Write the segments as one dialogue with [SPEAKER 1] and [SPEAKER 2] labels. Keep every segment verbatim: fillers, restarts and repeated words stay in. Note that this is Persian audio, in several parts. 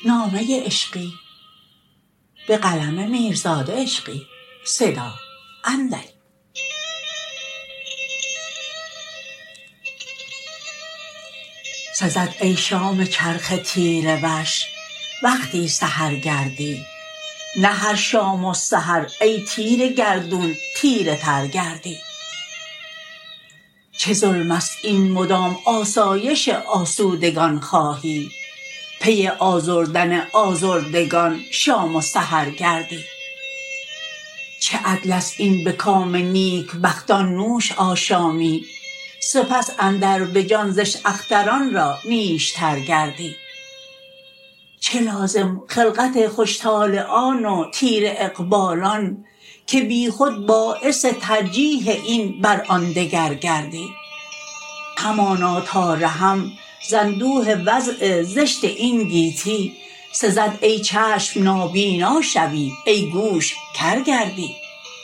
[SPEAKER 1] نامه عشقی به قلم میرزاد عشقی. صدا اندری. سزد ای شام چرخ تیره وش وقتی سحر گردی، نه هر شام و سحر ای تیره گردون تیره تر گردی. چه ظلم است این مدام آسایش آسودگان خواهی، پی آزردن آزردگان شام و سحر گردی. چه عدل است این به کام نیکبختان نوش آشامی، سپس اندر به جان زشت اختران را نیشتر گردی. چه لازم خلقت خوش طالعان و تیره اقبالان، که بی خود باعث ترجیح این بر آن دگر گردی. همانا تا رهم ز اندوه وضع زشت این گیتی، سزد ای چشم نابینا شوی ای گوش کر گردی.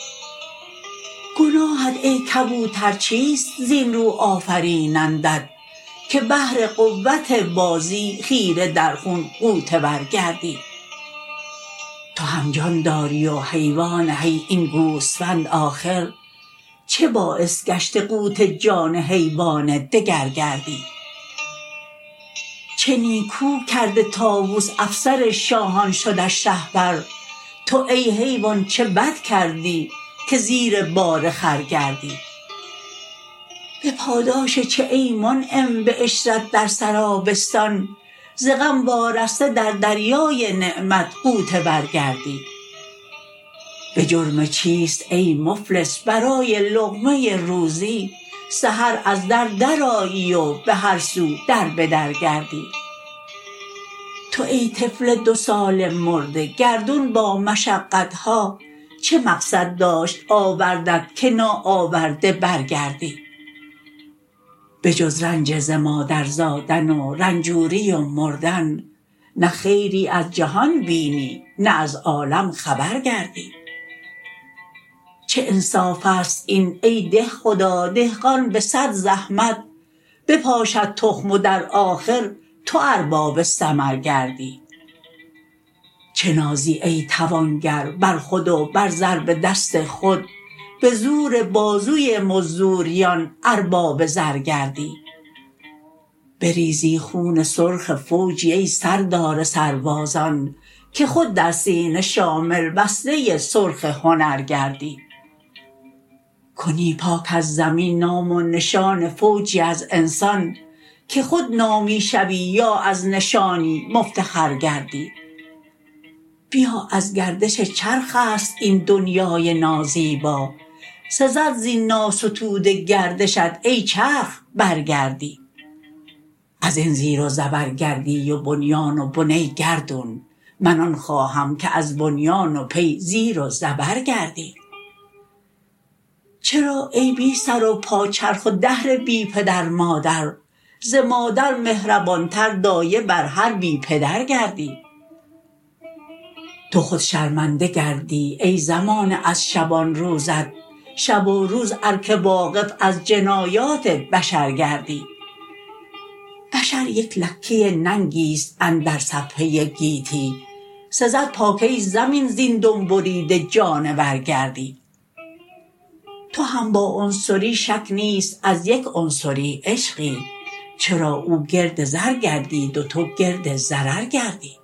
[SPEAKER 1] گناهت ای کبوتر چیست زین رو آفرینندت، که بهر قوت بازی خیره در خون غوطه ور گردی. تو هم جان داری و حیوان حی این گوسفند آخر، چه باعث گشته قوت جان حیوان دگر گردی. چه نیکو کرده طاوس افسر شاهان شدش شهپر، تو ای حیوان چه بد کردی که زیر بار خر گردی. به پاداش چه ای منعم به عشرت در سرابستان، ز غم وارسته در دریای نعمت غوطه ور گردی. به جرم چیست ای مفلس برای لقمه روزی، سحر از در درآیی و به هر سو در به در گردی. تو ای طفل دو ساله مرده گردون با مشقت ها، چه مقصد داشت آوردت که ناآورده برگردی. به جز رنج ز مادر زادن و رنجوری و مردن، نه خیری از جهان بینی نه از عالم خبر گردی. چه انصاف است این ای دهخدا دهقان به صد زحمت، بپاشد تخم و در آخر تو ارباب ثمر گردی. چه نازی ای توانگر بر خود و بر ضرب دست خود، به زور بازوی مزدوریان ارباب زر گردی. بریزی خون سرخ فوجی ای سردار سربازان، که خود در سینه شامل وصله سرخ هنر گردی. کنی پاک از زمین نام و نشان فوجی از انسان، که خود نامی شوی یا از نشانی مفتخر گردی. بیا از گردش چرخ است این دنیای نازیبا، سزد زین ناستوده گردشت ای چرخ برگردی. از این زیر و زبر گردی و بنیان و بن ای گردون، من آن خواهم که از بنیان و پی زیر و زبر گردی. چرا ای بی سر و پا چرخ و دهر بی پدر مادر، ز مادر مهربان تر دایه بر هر بی پدر گردی. تو خود شرمنده گردی ای زمانه از شبان روزت، شب و روز ار که واقف از جنایات بشر گردی. بشر یک لکه ننگی است اندر صفحه گیتی، سزد پاک ای زمین زین دم بریده جانور گردی. تو هم با عنصری شک نیست از یک عنصری عشقی، چرا او گرد زر گردید و تو گرد ضرر گردی.